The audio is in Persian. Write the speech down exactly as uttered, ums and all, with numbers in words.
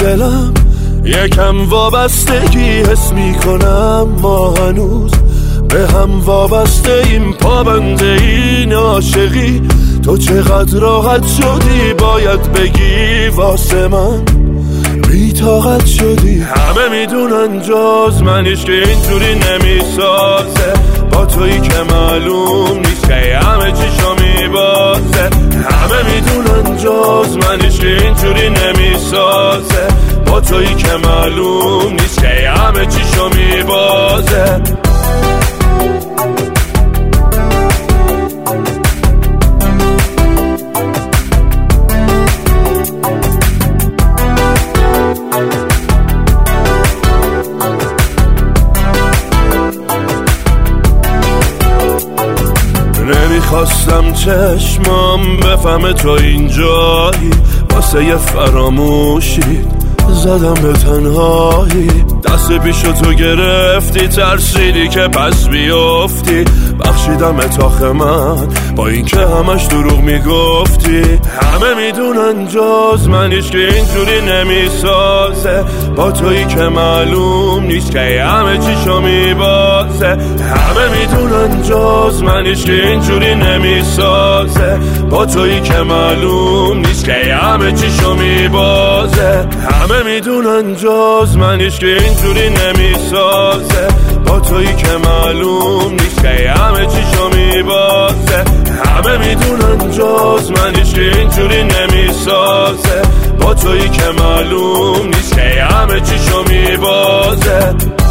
دلم یکم وابستگی حس میکنم، ما هنوز به هم وابسته ایم، پابند این عاشقی. تو چقدر راحت شدی باید بگی واسه من بی طاقت شدی. همه میدونن جز منیش که اینجوری نمیسازه، با تویی که معلوم نیست که همه چیشو میبازه. همه میدونن جز منیش که اینجوری نمیسازه، با تویی که معلوم نیست که همه چیشو میبازه. نمیخواستم چشمام بفهمه تو اینجایی، واسه یه فراموشی زدم به تنهایی. دست پیشو تو گرفتی، ترسیدی که پس بیفتی، بخشیدم اتاخ من با این که همش دروغ میگفتی. همه میدونن جز منیش که اینجوری نمیسازه، با تویی که معلوم نیست که همه چیشو میبازه. همه میدونن جز منیش که اینجوری نمیسازه، با تویی که معلوم نیست که همه چیشو میبازه. همه میدونن جز منیش که اینجوری نمیسازه، با تویی که معلوم نیست که همه چیشو میبازه. همه میدونن جز منیش که اینجوری نمیسازه، با تویی که معلوم نیست که همه چیشو میبازه.